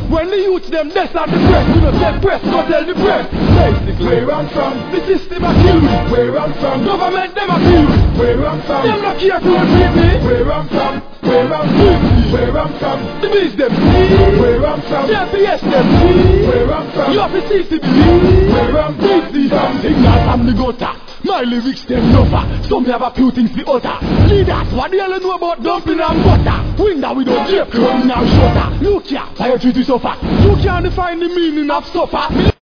When the youth them death at the press, we don't take press, go tell the press. Basically, where I'm from, the system a kill me. Where I'm from, government them a kill me. Where I'm from, them not care to repeat me. Where I'm from, where I'm from, where I'm from, the bees them. Where I'm from, JPS them. Where I'm from, you have to see the where I'm from, signal from the gutter. My lyrics them lover, some have a few things the other. Leaders, what the hell you know about dumping and butter? Window we don't drape, curtain and shutter. Look here, why you treat you so fat? You can't define the meaning of suffer.